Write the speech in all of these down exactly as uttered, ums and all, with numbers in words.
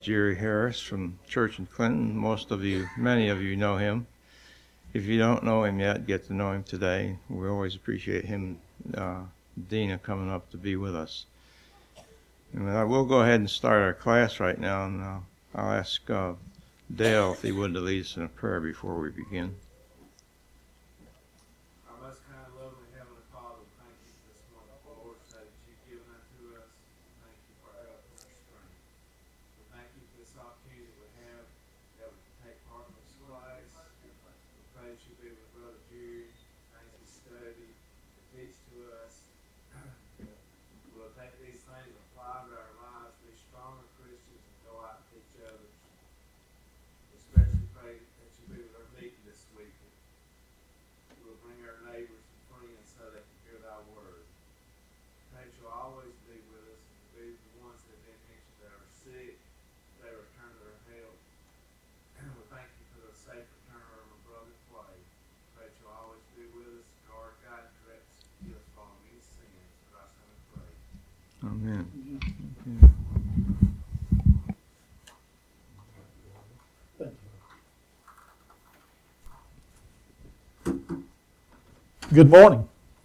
Jerry Harris from Church in Clinton. Most of you, many of you know him. If you don't know him yet, get to know him today. We always appreciate him, uh, Dina, coming up to be with us. And I will go ahead and start our class right now, and uh, I'll ask uh, Dale if he would to lead us in a prayer before we begin. Amen. Good morning.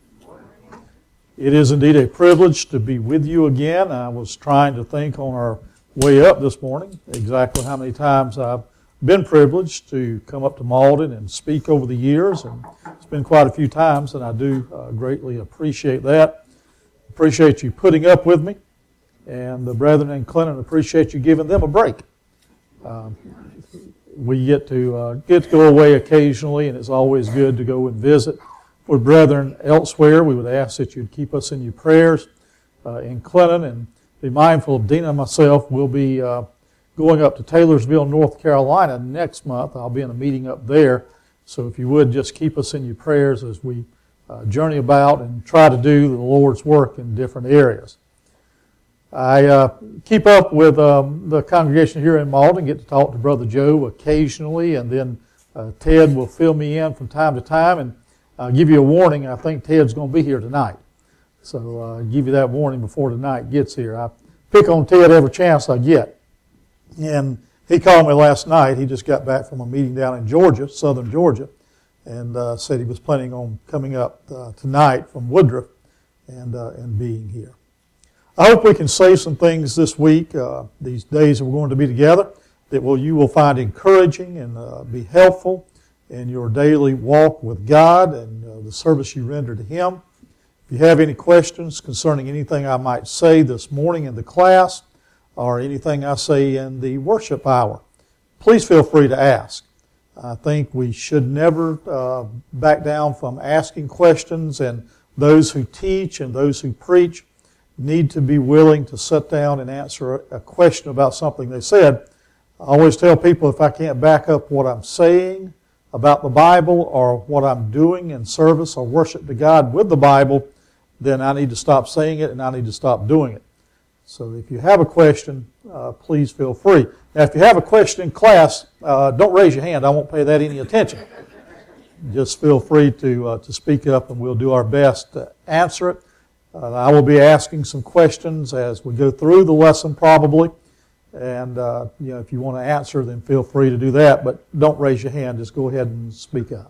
It is indeed a privilege to be with you again. I was trying to think on our way up this morning exactly how many times I've been privileged to come up to Malden and speak over the years, and it's been quite a few times, and I do uh, greatly appreciate that. Appreciate you putting up with me, and the brethren in Clinton appreciate you giving them a break. Um, we get to uh, get to go away occasionally, and it's always good to go and visit with brethren elsewhere. We would ask that you'd keep us in your prayers uh, in Clinton, and be mindful of Dina and myself. We'll be uh, going up to Taylorsville, North Carolina next month. I'll be in a meeting up there, so if you would just keep us in your prayers as we Uh, journey about and try to do the Lord's work in different areas. I uh, keep up with um, the congregation here in Malden, get to talk to Brother Joe occasionally, and then uh, Ted will fill me in from time to time, and I'll give you a warning. I think Ted's going to be here tonight. So uh, I'll give you that warning before tonight gets here. I pick on Ted every chance I get. And he called me last night. He just got back from a meeting down in Georgia, southern Georgia, and uh, said he was planning on coming up uh, tonight from Woodruff and uh, and being here. I hope we can say some things this week, uh, these days that we're going to be together, that will you will find encouraging and uh, be helpful in your daily walk with God and uh, the service you render to Him. If you have any questions concerning anything I might say this morning in the class or anything I say in the worship hour, please feel free to ask. I think we should never uh, back down from asking questions, and those who teach and those who preach need to be willing to sit down and answer a question about something they said. I always tell people if I can't back up what I'm saying about the Bible or what I'm doing in service or worship to God with the Bible, then I need to stop saying it and I need to stop doing it. So if you have a question, uh, please feel free. Now, if you have a question in class, uh, don't raise your hand. I won't pay that any attention. Just feel free to uh, to speak up, and we'll do our best to answer it. Uh, I will be asking some questions as we go through the lesson, probably. And uh, you know, if you want to answer, then feel free to do that. But don't raise your hand. Just go ahead and speak up.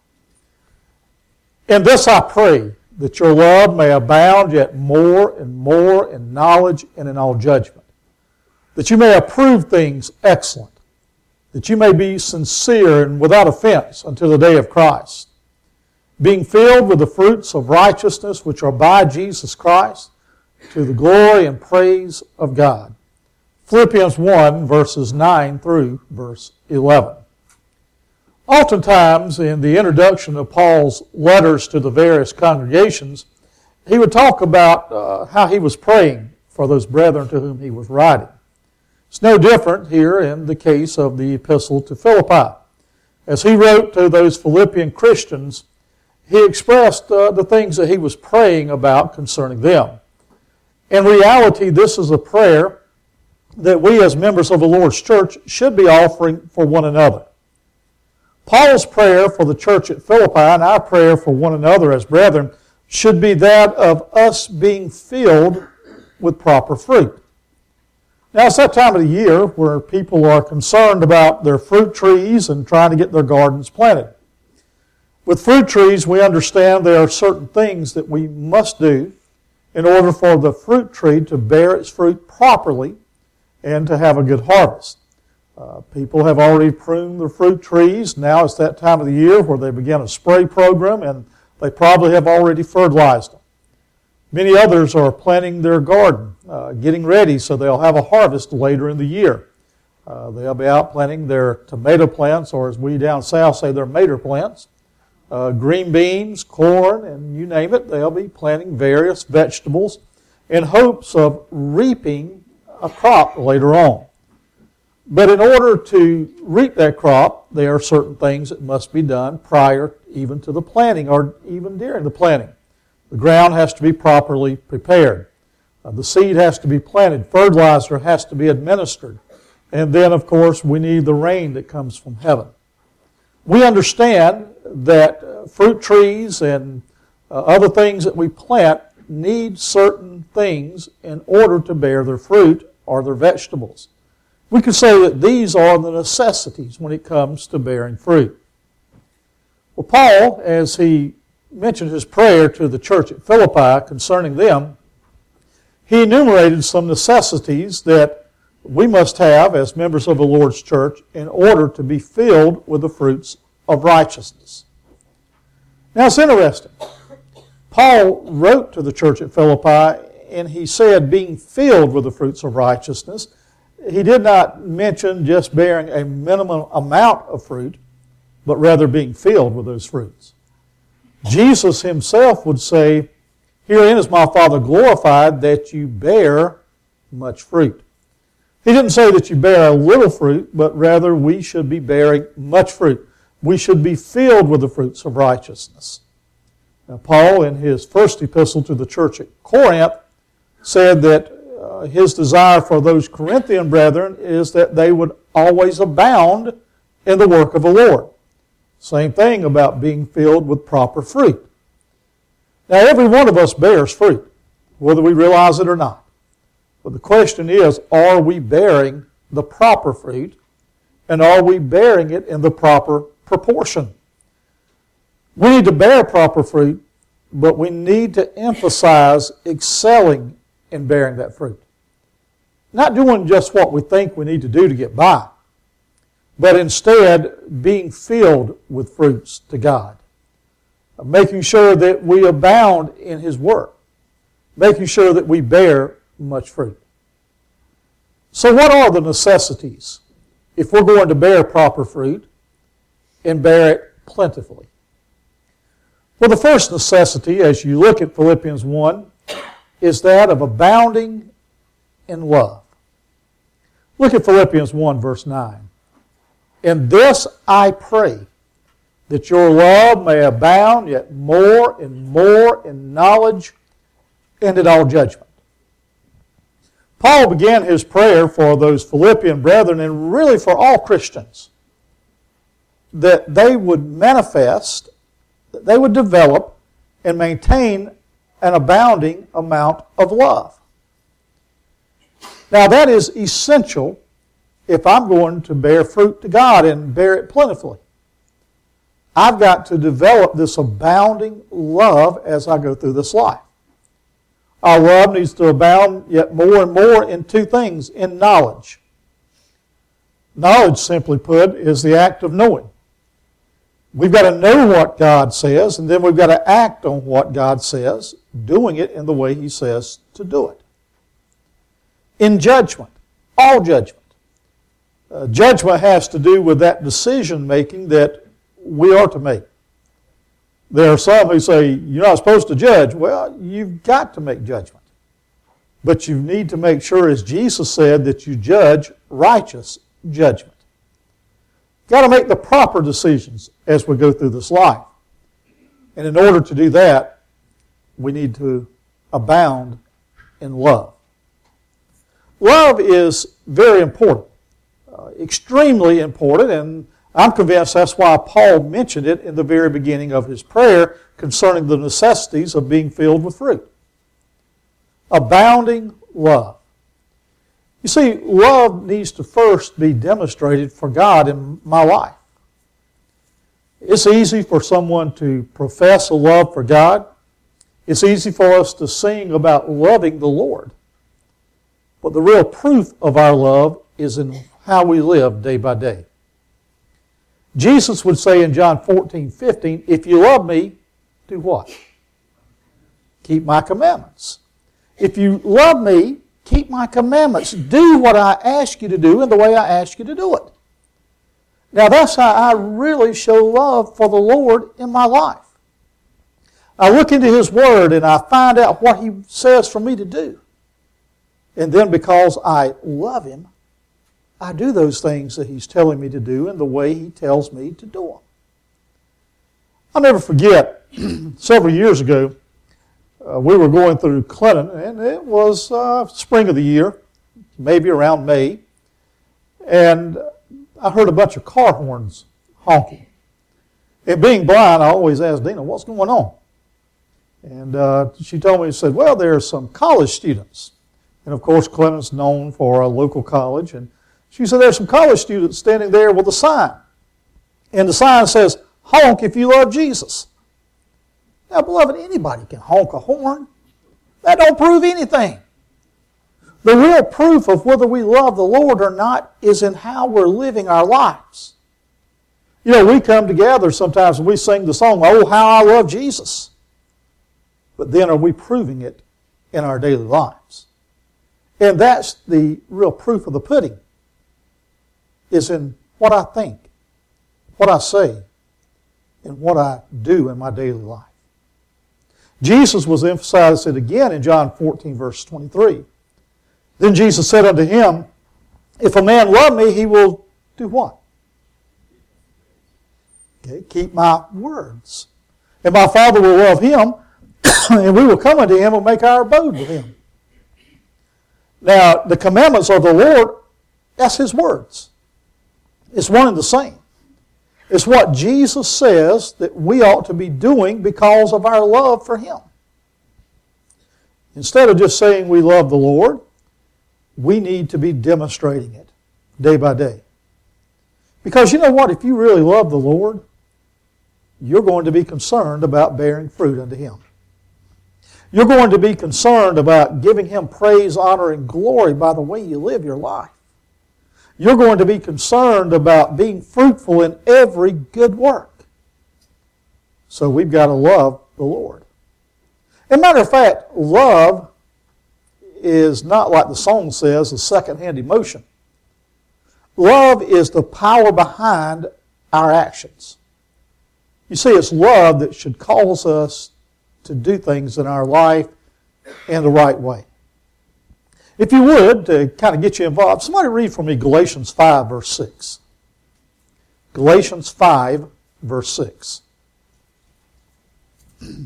In this I pray, that your love may abound yet more and more in knowledge and in all judgment, that you may approve things excellent, that you may be sincere and without offense until the day of Christ, being filled with the fruits of righteousness which are by Jesus Christ, to the glory and praise of God. Philippians one, verses nine through verse eleven. Oftentimes, in the introduction of Paul's letters to the various congregations, he would talk about uh, how he was praying for those brethren to whom he was writing. It's no different here in the case of the epistle to Philippi. As he wrote to those Philippian Christians, he expressed uh, the things that he was praying about concerning them. In reality, this is a prayer that we as members of the Lord's church should be offering for one another. Paul's prayer for the church at Philippi and our prayer for one another as brethren should be that of us being filled with proper fruit. Now, it's that time of the year where people are concerned about their fruit trees and trying to get their gardens planted. With fruit trees, we understand there are certain things that we must do in order for the fruit tree to bear its fruit properly and to have a good harvest. Uh, people have already pruned their fruit trees. Now it's that time of the year where they begin a spray program, and they probably have already fertilized them. Many others are planting their garden, uh, getting ready so they'll have a harvest later in the year. Uh, they'll be out planting their tomato plants, or as we down south say, their mater plants, uh, green beans, corn, and you name it. They'll be planting various vegetables in hopes of reaping a crop later on. But in order to reap that crop, there are certain things that must be done prior even to the planting or even during the planting. The ground has to be properly prepared. Uh, the seed has to be planted. Fertilizer has to be administered. And then, of course, we need the rain that comes from heaven. We understand that uh, fruit trees and uh, other things that we plant need certain things in order to bear their fruit or their vegetables. We could say that these are the necessities when it comes to bearing fruit. Well, Paul, as he mentioned his prayer to the church at Philippi concerning them, he enumerated some necessities that we must have as members of the Lord's church in order to be filled with the fruits of righteousness. Now, it's interesting. Paul wrote to the church at Philippi, and he said, being filled with the fruits of righteousness. He did not mention just bearing a minimum amount of fruit, but rather being filled with those fruits. Jesus himself would say, herein is my Father glorified, that you bear much fruit. He didn't say that you bear a little fruit, but rather we should be bearing much fruit. We should be filled with the fruits of righteousness. Now, Paul, in his first epistle to the church at Corinth, said that uh, his desire for those Corinthian brethren is that they would always abound in the work of the Lord. Same thing about being filled with proper fruit. Now, every one of us bears fruit, whether we realize it or not. But the question is, are we bearing the proper fruit, and are we bearing it in the proper proportion? We need to bear proper fruit, but we need to emphasize excelling in bearing that fruit. Not doing just what we think we need to do to get by, but instead being filled with fruits to God. Making sure that we abound in His work. Making sure that we bear much fruit. So what are the necessities if we're going to bear proper fruit and bear it plentifully? Well, the first necessity, as you look at Philippians one, is that of abounding in love. Look at Philippians one, verse nine. In this I pray, that your love may abound yet more and more in knowledge and in all judgment. Paul began his prayer for those Philippian brethren, and really for all Christians, that they would manifest, that they would develop and maintain an abounding amount of love. Now that is essential if I'm going to bear fruit to God and bear it plentifully. I've got to develop this abounding love as I go through this life. Our love needs to abound yet more and more in two things, in knowledge. Knowledge, simply put, is the act of knowing. We've got to know what God says, and then we've got to act on what God says, doing it in the way He says to do it. In judgment, all judgment. Uh, judgment has to do with that decision-making that we are to make. There are some who say, you're not supposed to judge. Well, you've got to make judgment. But you need to make sure, as Jesus said, that you judge righteous judgment. You've got to make the proper decisions as we go through this life. And in order to do that, we need to abound in love. Love is very important, uh, extremely important, and I'm convinced that's why Paul mentioned it in the very beginning of his prayer concerning the necessities of being filled with fruit. Abounding love. You see, love needs to first be demonstrated for God in my life. It's easy for someone to profess a love for God. It's easy for us to sing about loving the Lord. But the real proof of our love is in how we live day by day. Jesus would say in John fourteen fifteen, if you love me, do what? Keep my commandments. If you love me, keep my commandments. Do what I ask you to do in the way I ask you to do it. Now that's how I really show love for the Lord in my life. I look into His Word and I find out what He says for me to do. And then because I love Him, I do those things that He's telling me to do in the way He tells me to do them. I'll never forget, several years ago, uh, we were going through Clinton, and it was uh, spring of the year, maybe around May, and I heard a bunch of car horns honking. And being blind, I always asked Dina, what's going on? And uh, she told me, she said, well, there are some college students. And of course, Clinton's known for a local college. And she said, there's some college students standing there with a sign. And the sign says, honk if you love Jesus. Now, beloved, anybody can honk a horn. That don't prove anything. The real proof of whether we love the Lord or not is in how we're living our lives. You know, we come together sometimes and we sing the song, oh, how I love Jesus. But then are we proving it in our daily lives? And that's the real proof of the pudding, is in what I think, what I say, and what I do in my daily life. Jesus was emphasized it again in John fourteen, verse twenty-three. Then Jesus said unto him, if a man love me, he will do what? Okay, keep my words. And my Father will love him, and we will come unto him and make our abode with him. Now, the commandments of the Lord, that's His words. It's one and the same. It's what Jesus says that we ought to be doing because of our love for Him. Instead of just saying we love the Lord, we need to be demonstrating it day by day. Because you know what? If you really love the Lord, you're going to be concerned about bearing fruit unto Him. You're going to be concerned about giving Him praise, honor, and glory by the way you live your life. You're going to be concerned about being fruitful in every good work. So we've got to love the Lord. As a matter of fact, love is not, like the song says, a second-hand emotion. Love is the power behind our actions. You see, it's love that should cause us to do things in our life in the right way. If you would, to kind of get you involved, somebody read for me Galatians five, verse six. Galatians five, verse six. For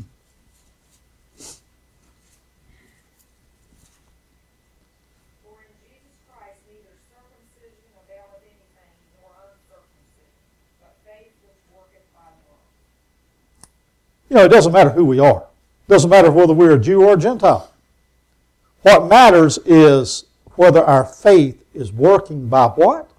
in Jesus Christ neither circumcision availeth anything, nor uncircumcision, but faith which worketh by love. You know, it doesn't matter who we are. It doesn't matter whether we're a Jew or a Gentile. What matters is whether our faith is working by what?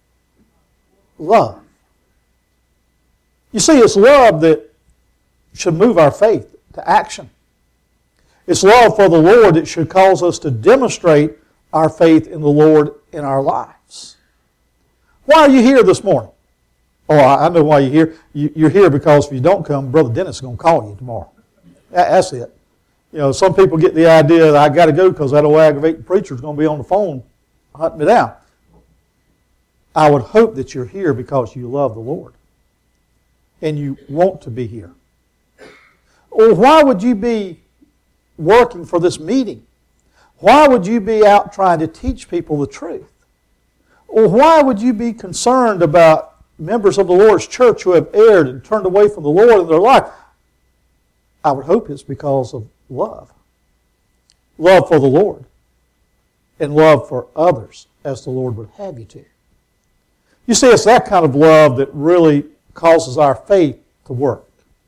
Love. You see, it's love that should move our faith to action. It's love for the Lord that should cause us to demonstrate our faith in the Lord in our lives. Why are you here this morning? Oh, I know why you're here. You're here because if you don't come, Brother Dennis is going to call you tomorrow. That's it. You know, some people get the idea that I got to go because that old aggravating preacher is going to be on the phone hunting me down. I would hope that you're here because you love the Lord and you want to be here. Or why would you be working for this meeting? Why would you be out trying to teach people the truth? Or why would you be concerned about members of the Lord's church who have erred and turned away from the Lord in their life? I would hope it's because of love. Love for the Lord. And love for others as the Lord would have you to. You see, it's that kind of love that really causes our faith to work.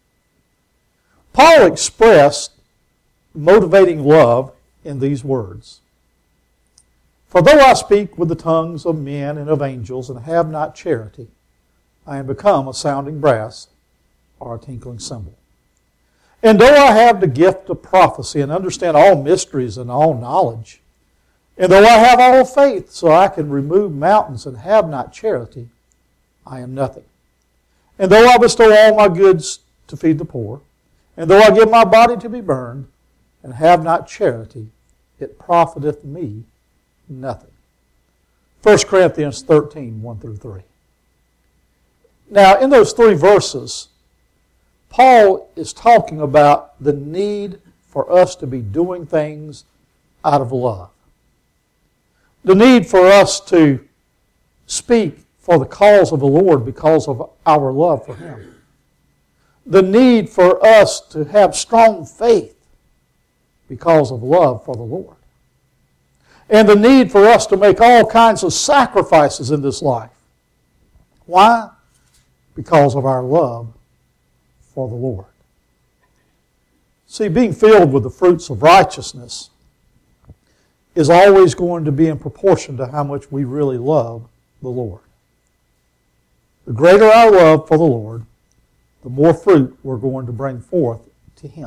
Paul expressed motivating love in these words. For though I speak with the tongues of men and of angels and have not charity, I am become a sounding brass or a tinkling cymbal. And though I have the gift of prophecy and understand all mysteries and all knowledge, and though I have all faith so I can remove mountains and have not charity, I am nothing. And though I bestow all my goods to feed the poor, and though I give my body to be burned, and have not charity, it profiteth me nothing. First Corinthians thirteen, one through three. Now, in those three verses, Paul is talking about the need for us to be doing things out of love. The need for us to speak for the cause of the Lord because of our love for Him. The need for us to have strong faith because of love for the Lord. And the need for us to make all kinds of sacrifices in this life. Why? Because of our love for the Lord. See, being filled with the fruits of righteousness is always going to be in proportion to how much we really love the Lord. The greater our love for the Lord, the more fruit we're going to bring forth to Him.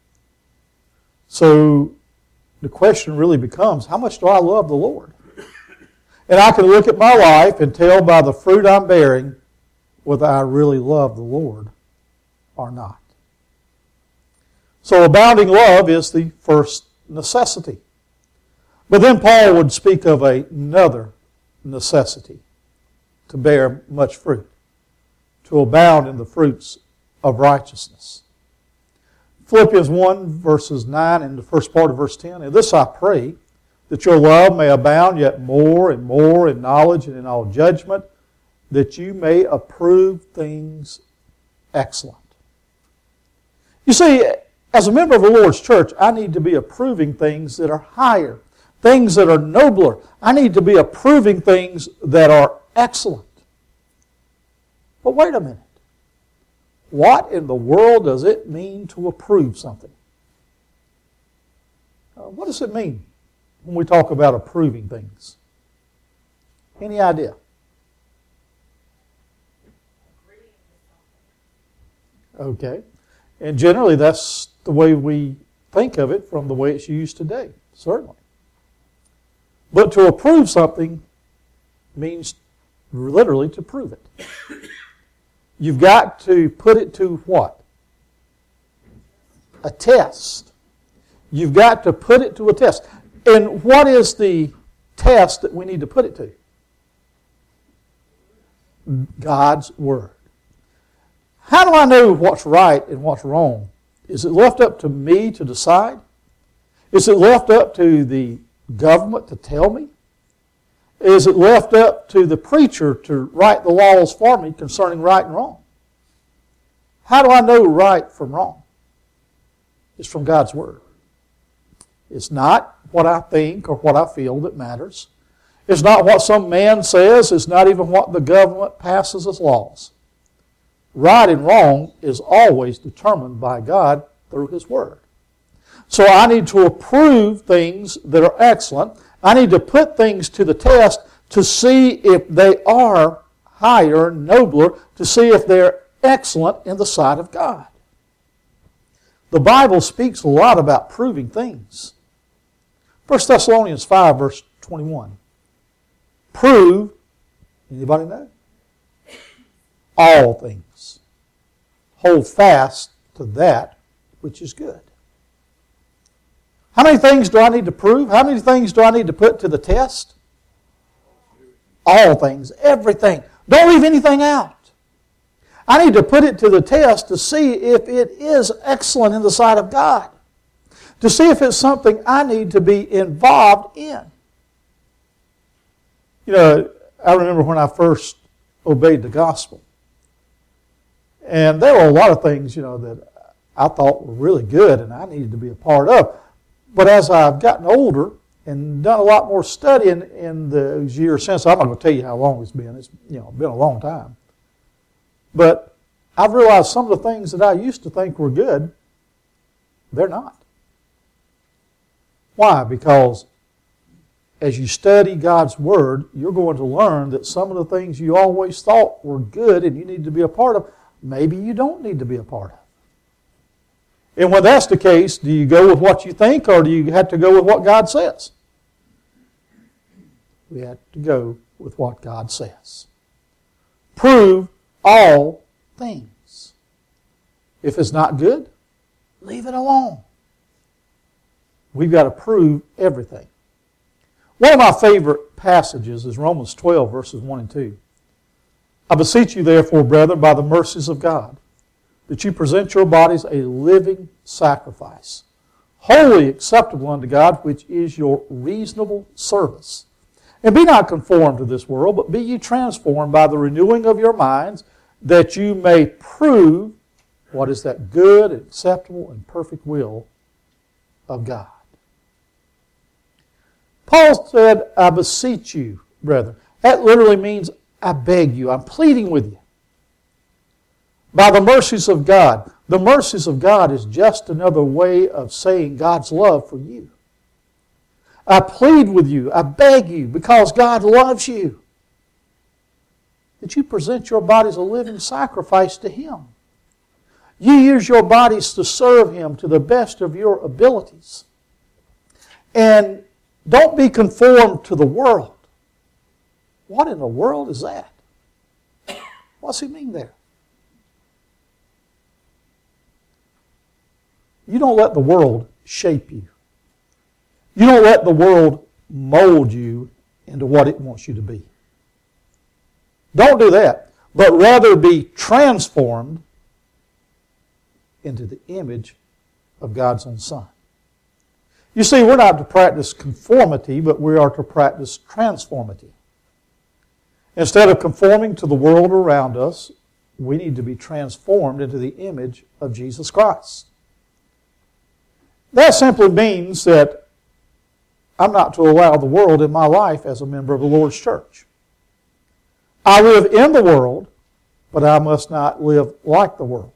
So the question really becomes, how much do I love the Lord? And I can look at my life and tell by the fruit I'm bearing whether I really love the Lord or not. So abounding love is the first necessity. But then Paul would speak of another necessity, to bear much fruit, to abound in the fruits of righteousness. Philippians one, verses nine and the first part of verse ten, and this I pray, that your love may abound yet more and more in knowledge and in all judgment, that you may approve things excellent. You see, as a member of the Lord's church, I need to be approving things that are higher, things that are nobler. I need to be approving things that are excellent. But wait a minute. What in the world does it mean to approve something? Uh, what does it mean when we talk about approving things? Any idea? Okay. And generally that's the way we think of it from the way it's used today, certainly. But to approve something means literally to prove it. You've got to put it to what? A test. You've got to put it to a test. And what is the test that we need to put it to? God's Word. How do I know what's right and what's wrong? Is it left up to me to decide? Is it left up to the government to tell me? Is it left up to the preacher to write the laws for me concerning right and wrong? How do I know right from wrong? It's from God's Word. It's not what I think or what I feel that matters. It's not what some man says. It's not even what the government passes as laws. Right and wrong is always determined by God through His Word. So I need to approve things that are excellent. I need to put things to the test to see if they are higher, nobler, to see if they're excellent in the sight of God. The Bible speaks a lot about proving things. First Thessalonians five, verse twenty-one. Prove, anybody know? All things. Hold fast to that which is good. How many things do I need to prove? How many things do I need to put to the test? All things, everything. Don't leave anything out. I need to put it to the test to see if it is excellent in the sight of God. To see if it's something I need to be involved in. You know, I remember when I first obeyed the gospel. And there were a lot of things, you know, that I thought were really good and I needed to be a part of. But as I've gotten older and done a lot more studying in those years since, I'm not going to tell you how long it's been. It's, you know, been a long time. But I've realized some of the things that I used to think were good, they're not. Why? Because as you study God's Word, you're going to learn that some of the things you always thought were good and you need to be a part of, maybe you don't need to be a part of. And when that's the case, do you go with what you think or do you have to go with what God says? We have to go with what God says. Prove all things. If it's not good, leave it alone. We've got to prove everything. One of my favorite passages is Romans twelve, verses one and two. I beseech you, therefore, brethren, by the mercies of God, that you present your bodies a living sacrifice, wholly acceptable unto God, which is your reasonable service. And be not conformed to this world, but be ye transformed by the renewing of your minds, that you may prove what is that good, acceptable, and perfect will of God. Paul said, I beseech you, brethren. That literally means I beg you. I'm pleading with you. By the mercies of God. The mercies of God is just another way of saying God's love for you. I plead with you. I beg you because God loves you, that you present your bodies a living sacrifice to Him. You use your bodies to serve Him to the best of your abilities. And don't be conformed to the world. What in the world is that? What's he mean there? You don't let the world shape you. You don't let the world mold you into what it wants you to be. Don't do that, but rather be transformed into the image of God's own Son. You see, we're not to practice conformity, but we are to practice transformity. Instead of conforming to the world around us, we need to be transformed into the image of Jesus Christ. That simply means that I'm not to allow the world in my life as a member of the Lord's church. I live in the world, but I must not live like the world.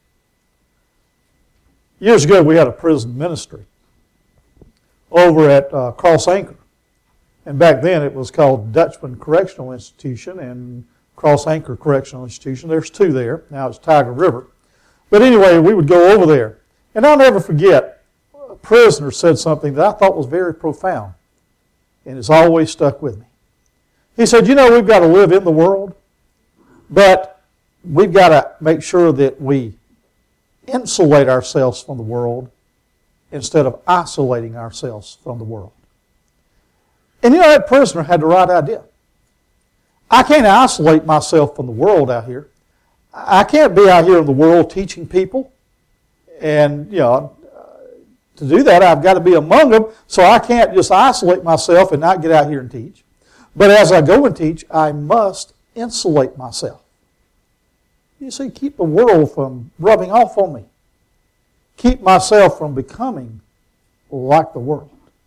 Years ago, we had a prison ministry over at uh, Cross Anchor. And back then it was called Dutchman Correctional Institution and Cross Anchor Correctional Institution. There's two there. Now it's Tiger River. But anyway, we would go over there. And I'll never forget, a prisoner said something that I thought was very profound. And it's always stuck with me. He said, you know, we've got to live in the world, but we've got to make sure that we insulate ourselves from the world instead of isolating ourselves from the world. And you know, that prisoner had the right idea. I can't isolate myself from the world out here. I can't be out here in the world teaching people. And, you know, to do that, I've got to be among them, so I can't just isolate myself and not get out here and teach. But as I go and teach, I must insulate myself. You see, keep the world from rubbing off on me. Keep myself from becoming like the world.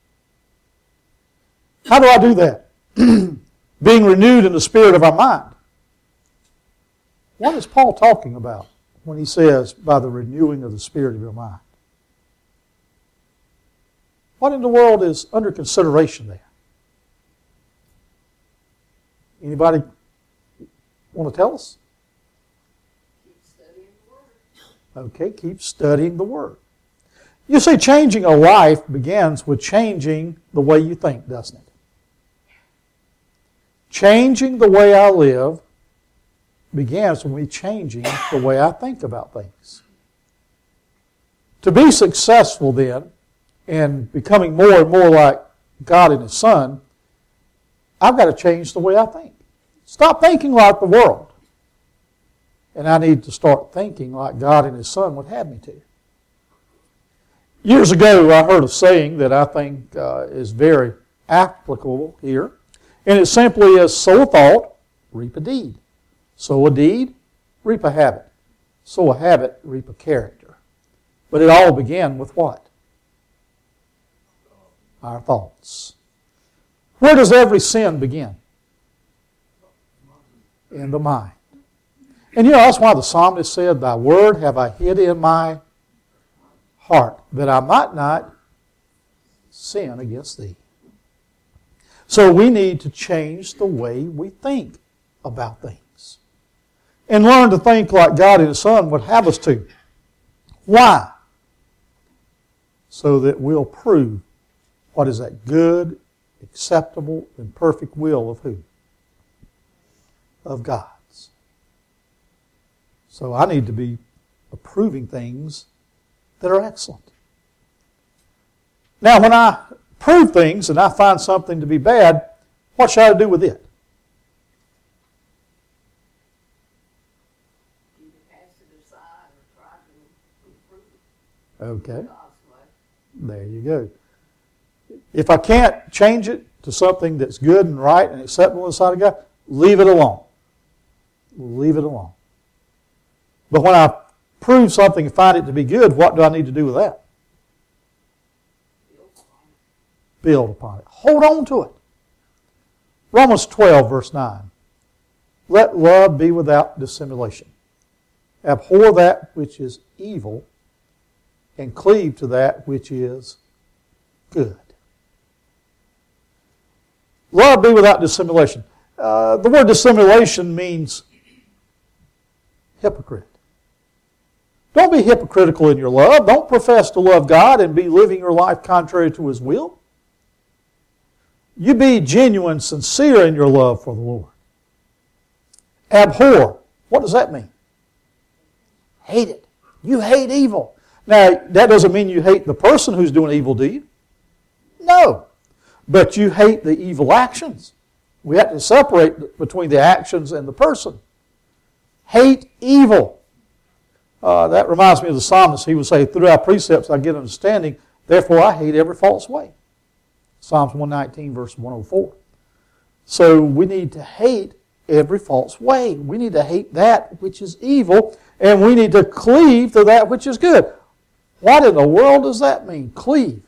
How do I do that? Being renewed in the spirit of our mind. What is Paul talking about when he says, by the renewing of the spirit of your mind? What in the world is under consideration there? Anybody want to tell us? Keep studying the Word. Okay, keep studying the Word. You see, changing a life begins with changing the way you think, doesn't it? Changing the way I live begins with me changing the way I think about things. To be successful then, and becoming more and more like God and His Son, I've got to change the way I think. Stop thinking like the world. And I need to start thinking like God and His Son would have me to. Years ago, I heard a saying that I think uh, is very applicable here. And it simply is, sow a thought, reap a deed. Sow a deed, reap a habit. Sow a habit, reap a character. But it all began with what? Our thoughts. Where does every sin begin? In the mind. And you know, that's why the psalmist said, thy word have I hid in my heart, that I might not sin against thee. So we need to change the way we think about things and learn to think like God and His Son would have us to. Why? So that we'll prove what is that good, acceptable, and perfect will of who? Of God's. So I need to be approving things that are excellent. Now, when I prove things and I find something to be bad, what should I do with it? You can pass it aside or try to improve it Okay, God's way. there you go. If I can't change it to something that's good and right and acceptable in the sight of God, leave it alone. Leave it alone. But when I prove something and find it to be good, what do I need to do with that? Build upon it. Hold on to it. Romans twelve, verse nine. Let love be without dissimulation. Abhor that which is evil and cleave to that which is good. Love be without dissimulation. Uh, the word dissimulation means hypocrite. Don't be hypocritical in your love. Don't profess to love God and be living your life contrary to His will. You be genuine, sincere in your love for the Lord. Abhor. What does that mean? Hate it. You hate evil. Now, that doesn't mean you hate the person who's doing evil deed. No. But you hate the evil actions. We have to separate between the actions and the person. Hate evil. Uh, that reminds me of the psalmist. He would say, through our precepts I get understanding, therefore I hate every false way. Psalms one nineteen, verse one oh four. So we need to hate every false way. We need to hate that which is evil, and we need to cleave to that which is good. What in the world does that mean, cleave?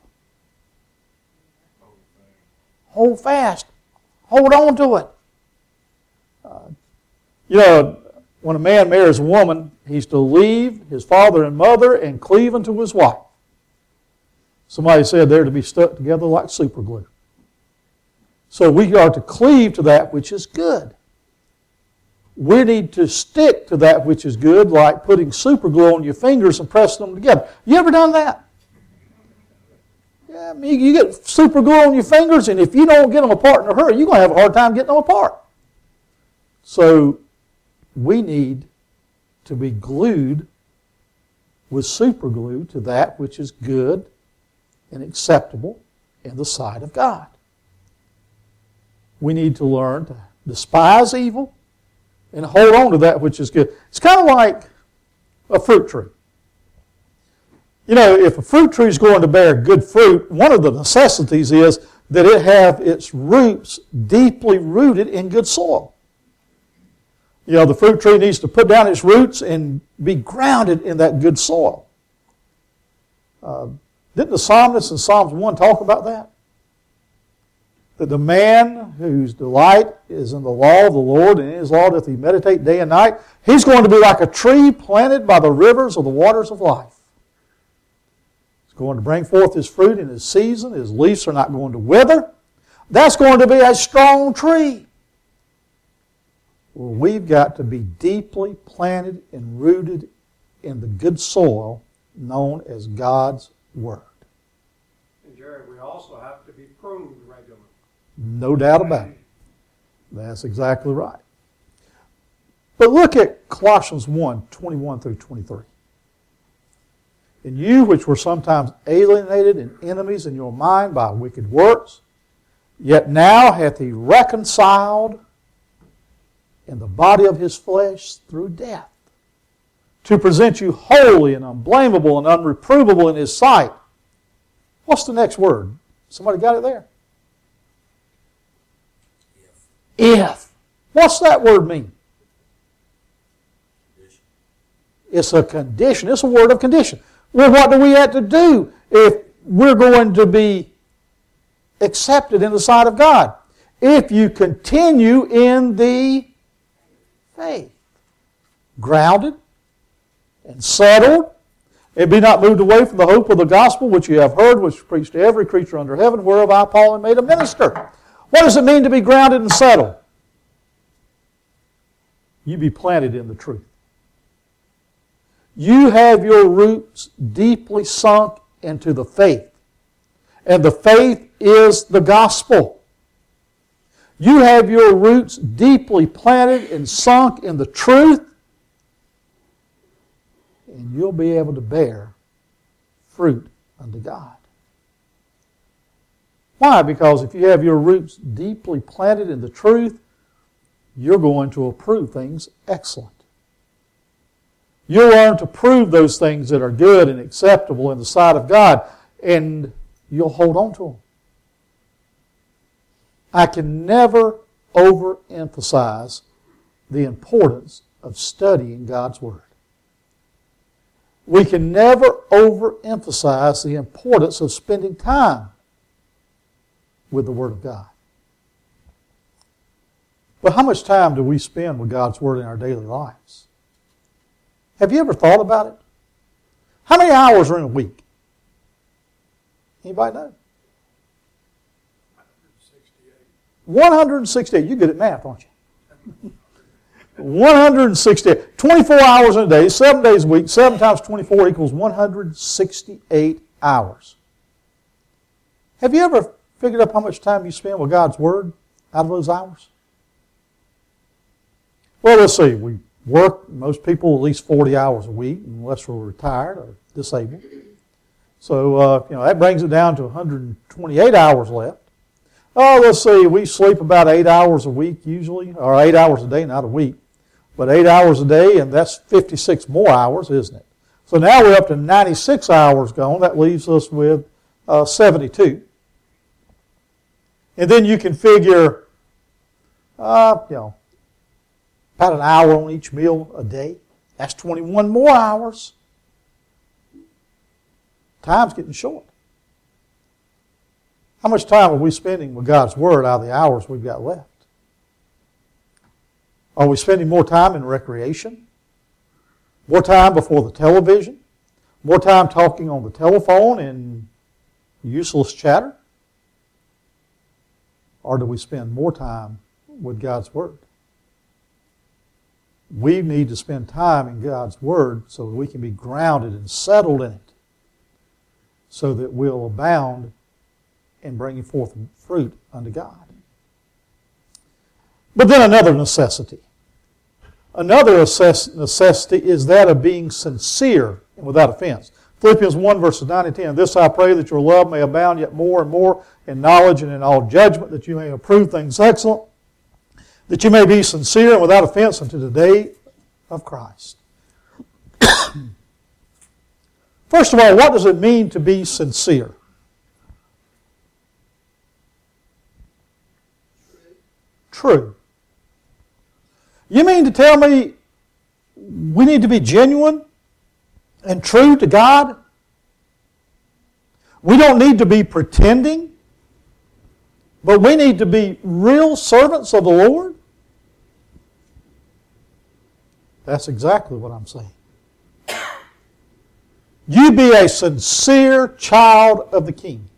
Hold fast. Hold on to it. Uh, you know, when a man marries a woman, he's to leave his father and mother and cleave unto his wife. Somebody said they're to be stuck together like super glue. So we are to cleave to that which is good. We need to stick to that which is good, like putting super glue on your fingers and pressing them together. You ever done that? Yeah, I mean, you get super glue on your fingers, and if you don't get them apart in a hurry, you're going to have a hard time getting them apart. So we need to be glued with super glue to that which is good and acceptable in the sight of God. We need to learn to despise evil and hold on to that which is good. It's kind of like a fruit tree. You know, if a fruit tree is going to bear good fruit, one of the necessities is that it have its roots deeply rooted in good soil. You know, the fruit tree needs to put down its roots and be grounded in that good soil. Uh, didn't the psalmist in Psalms one talk about that? That the man whose delight is in the law of the Lord, and in His law doth he meditate day and night, he's going to be like a tree planted by the rivers of the waters of life. He's going to bring forth his fruit in his season. His leaves are not going to wither. That's going to be a strong tree. Well, we've got to be deeply planted and rooted in the good soil known as God's Word. And Jerry, we also have to be pruned regularly. No doubt about it. That's exactly right. But look at Colossians one, twenty-one through twenty-three. And you which were sometimes alienated and enemies in your mind by wicked works, yet now hath He reconciled in the body of His flesh through death, to present you holy and unblameable and unreprovable in His sight. What's the next word? Somebody got it there? If. If. What's that word mean? Condition. It's a condition. It's a word of condition. Well, what do we have to do if we're going to be accepted in the sight of God? If you continue in the faith, grounded and settled, and be not moved away from the hope of the gospel which you have heard, which is preached to every creature under heaven, whereof I, Paul, am made a minister. What does it mean to be grounded and settled? You be planted in the truth. You have your roots deeply sunk into the faith. And the faith is the gospel. You have your roots deeply planted and sunk in the truth, and you'll be able to bear fruit unto God. Why? Because if you have your roots deeply planted in the truth, you're going to approve things excellent. You'll learn to prove those things that are good and acceptable in the sight of God, and you'll hold on to them. I can never overemphasize the importance of studying God's Word. We can never overemphasize the importance of spending time with the Word of God. But how much time do we spend with God's Word in our daily lives? Have you ever thought about it? How many hours are in a week? Anybody know? one hundred sixty-eight. You're good at math, aren't you? one hundred sixty-eight. twenty-four hours in a day, seven days a week, seven times twenty-four equals one hundred sixty-eight hours. Have you ever figured up how much time you spend with God's Word out of those hours? Well, let's see. We work, most people, at least forty hours a week, unless we're retired or disabled. So, uh, you know, that brings it down to one hundred twenty-eight hours left. Oh, let's see, we sleep about eight hours a week usually, or eight hours a day, not a week, but eight hours a day, and that's fifty-six more hours, isn't it? So now we're up to ninety-six hours gone. That leaves us with uh, seventy-two. And then you can figure, uh, you know, about an hour on each meal a day. That's twenty-one more hours. Time's getting short. How much time are we spending with God's Word out of the hours we've got left? Are we spending more time in recreation? More time before the television? More time talking on the telephone and useless chatter? Or do we spend more time with God's Word? We need to spend time in God's Word so that we can be grounded and settled in it, so that we'll abound in bringing forth fruit unto God. But then another necessity. Another necessity is that of being sincere and without offense. Philippians one, verses nine and ten. This I pray, that your love may abound yet more and more in knowledge and in all judgment, that you may approve things excellent, that you may be sincere and without offense unto the day of Christ. First of all, what does it mean to be sincere? True. You mean to tell me we need to be genuine and true to God? We don't need to be pretending, but we need to be real servants of the Lord? That's exactly what I'm saying. You be a sincere child of the King.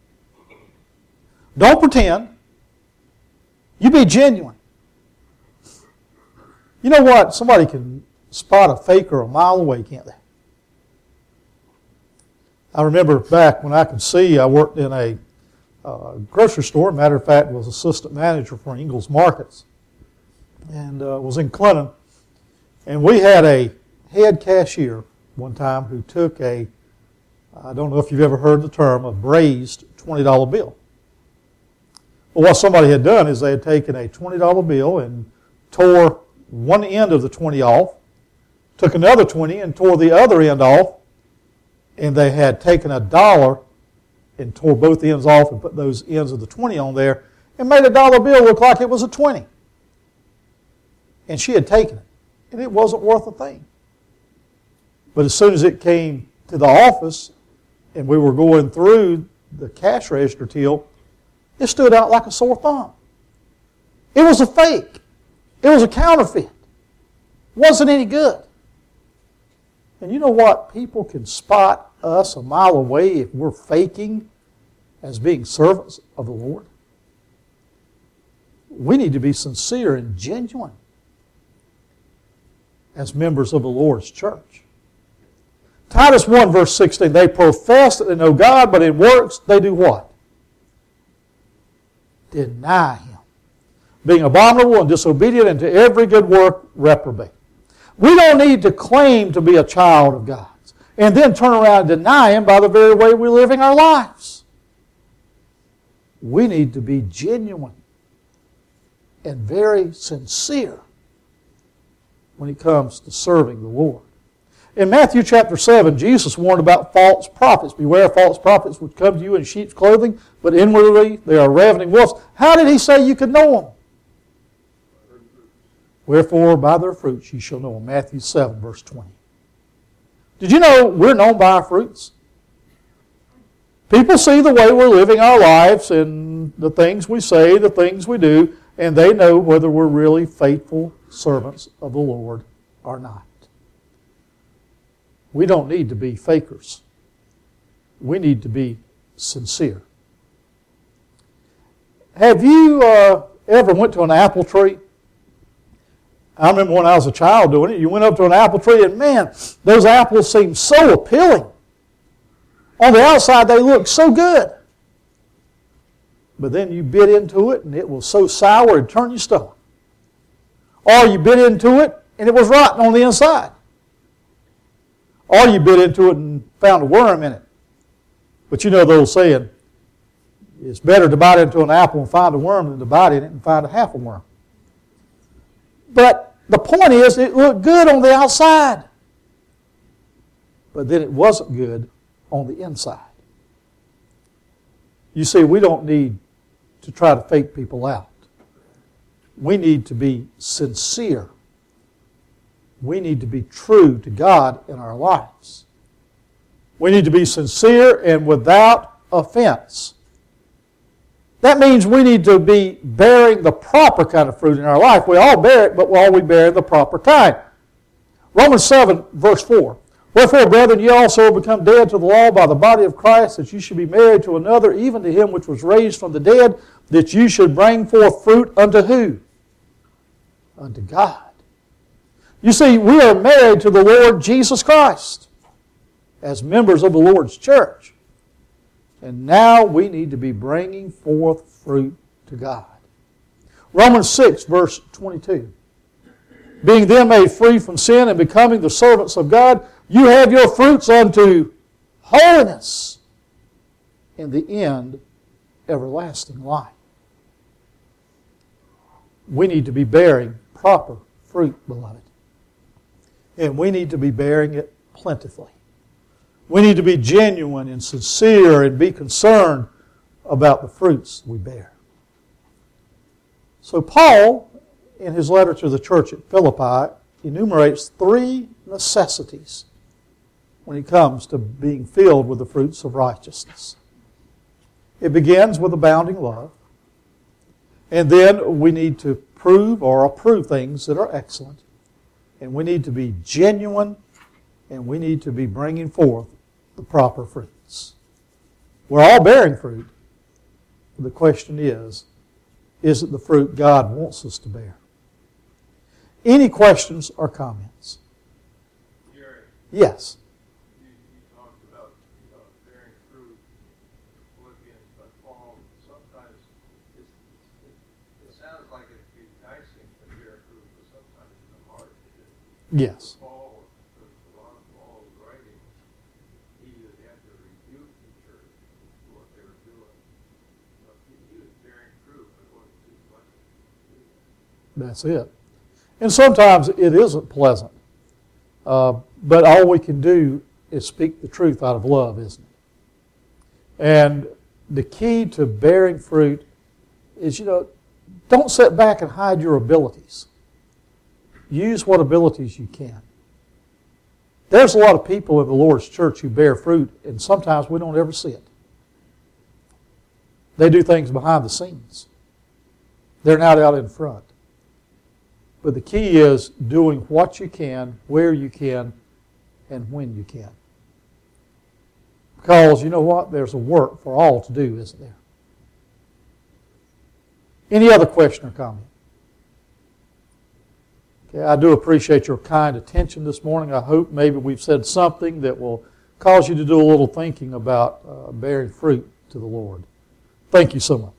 Don't pretend. You be genuine. You know what? Somebody can spot a faker a mile away, can't they? I remember back when I could see, I worked in a uh, grocery store. Matter of fact, was assistant manager for Ingles Markets, and uh, was in Clinton. And we had a head cashier one time who took a, I don't know if you've ever heard the term, a braised twenty dollar bill. Well, what somebody had done is they had taken a twenty dollar bill and tore one end of the twenty off, took another twenty and tore the other end off, and they had taken a dollar and tore both ends off and put those ends of the twenty on there and made a dollar bill look like it was a twenty. And she had taken it, and it wasn't worth a thing. But as soon as it came to the office and we were going through the cash register till, it stood out like a sore thumb. It was a fake. It was a counterfeit. It wasn't any good. And you know what? People can spot us a mile away if we're faking as being servants of the Lord. We need to be sincere and genuine as members of the Lord's church. Titus one verse sixteen, they profess that they know God, but in works they do what? Deny Him. Being abominable and disobedient and to every good work reprobate. We don't need to claim to be a child of God's and then turn around and deny Him by the very way we're living our lives. We need to be genuine and very sincere when it comes to serving the Lord. In Matthew chapter seven, Jesus warned about false prophets. Beware of false prophets which come to you in sheep's clothing, but inwardly they are ravening wolves. How did He say you could know them? Wherefore, by their fruits ye shall know them. Matthew seven, verse twenty. Did you know we're known by our fruits? People see the way we're living our lives and the things we say, the things we do, and they know whether we're really faithful servants of the Lord or not. We don't need to be fakers. We need to be sincere. Have you uh, ever went to an apple tree? I remember when I was a child doing it. You went up to an apple tree and man, those apples seemed so appealing. On the outside they looked so good. But then you bit into it and it was so sour it turned you stomach. Or you bit into it and it was rotten on the inside. Or you bit into it and found a worm in it. But you know the old saying, it's better to bite into an apple and find a worm than to bite in it and find a half a worm. But the point is, it looked good on the outside. But then it wasn't good on the inside. You see, we don't need to try to fake people out. We need to be sincere. We need to be true to God in our lives. We need to be sincere and without offense. That means we need to be bearing the proper kind of fruit in our life. We all bear it, but all we bear in the proper kind. Romans seven, verse four. Wherefore, brethren, ye also are become dead to the law by the body of Christ, that you should be married to another, even to him which was raised from the dead, that you should bring forth fruit unto who? Unto God. You see, we are married to the Lord Jesus Christ as members of the Lord's church. And now we need to be bringing forth fruit to God. Romans six, verse twenty-two. Being then made free from sin and becoming the servants of God, you have your fruits unto holiness, in the end, everlasting life. We need to be bearing proper fruit, beloved. And we need to be bearing it plentifully. We need to be genuine and sincere and be concerned about the fruits we bear. So Paul, in his letter to the church at Philippi, enumerates three necessities when it comes to being filled with the fruits of righteousness. It begins with abounding love. And then we need to prove or approve things that are excellent. And we need to be genuine, and we need to be bringing forth the proper fruits. We're all bearing fruit. The question is, is it the fruit God wants us to bear? Any questions or comments? Jerry, Yes. you, you talked about uh, bearing fruit in Philippians, but Paul, sometimes it's, it, it sounds like it'd be nice thing to bear fruit, but sometimes it's hard to do. Yes. Paul, a lot of Paul's writing, he would have to rebuke the church for what they were doing. But he was bearing fruit, but it wasn't too much to do that. That's it. And sometimes it isn't pleasant. Uh, but all we can do is speak the truth out of love, isn't it? And the key to bearing fruit is, you know, don't sit back and hide your abilities. Use what abilities you can. There's a lot of people in the Lord's church who bear fruit, and sometimes we don't ever see it. They do things behind the scenes. They're not out in front. But the key is doing what you can, where you can, and when you can. Because, you know what? There's a work for all to do, isn't there? Any other question or comment? Okay, I do appreciate your kind attention this morning. I hope maybe we've said something that will cause you to do a little thinking about uh, bearing fruit to the Lord. Thank you so much.